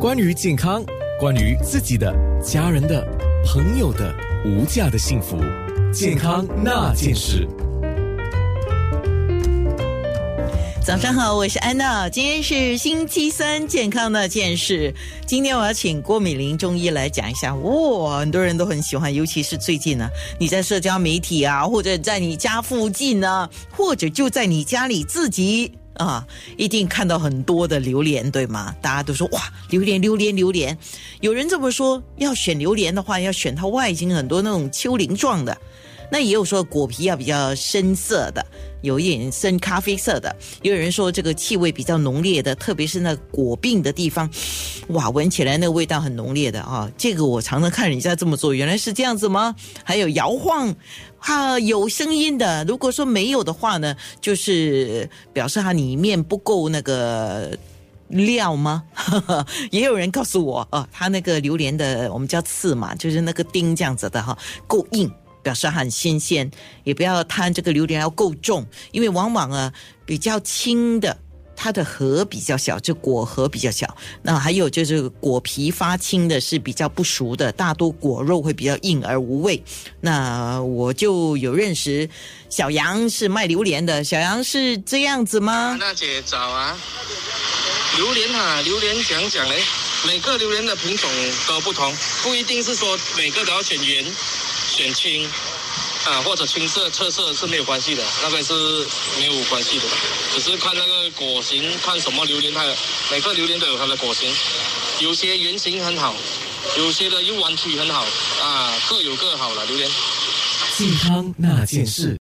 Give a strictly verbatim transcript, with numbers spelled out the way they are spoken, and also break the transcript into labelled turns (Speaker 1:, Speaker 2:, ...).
Speaker 1: 关于健康，关于自己的、家人的、朋友的无价的幸福，健康那件事。
Speaker 2: 早上好，我是安娜，今天是星期三，健康那件事。今天我要请郭美玲中医来讲一下，哇，很多人都很喜欢，尤其是最近呢，你在社交媒体啊，或者在你家附近啊，或者就在你家里自己啊，一定看到很多的榴莲，对吗？大家都说哇，榴莲榴莲榴莲，有人这么说，要选榴莲的话，要选它外形很多那种丘陵状的，那也有说果皮要比较深色的，有一点深咖啡色的，也有人说这个气味比较浓烈的，特别是那果柄的地方，哇，闻起来那个味道很浓烈的啊！这个我常常看人家这么做，原来是这样子吗？还有摇晃啊，有声音的，如果说没有的话呢，就是表示它里面不够那个料吗？也有人告诉我啊，它那个榴莲的我们叫刺嘛，就是那个丁这样子的哈，够硬，表示它很新鲜。也不要贪这个榴莲要够重，因为往往啊比较轻的它的核比较小，就果核比较小，那还有就是果皮发青的是比较不熟的，大多果肉会比较硬而无味。那我就有认识小杨是卖榴莲的，小杨是这样子吗？
Speaker 3: 娜姐早啊，榴莲啊，榴莲讲讲嘞，每个榴莲的品种都不同，不一定是说每个都要选圆、选青啊，或者青色、赤色是没有关系的，那个是没有关系的，只是看那个果形，看什么榴莲，它每个榴莲都有它的果形，有些圆形很好，有些的又弯曲很好啊，各有各好了榴莲。
Speaker 1: 健康那件事。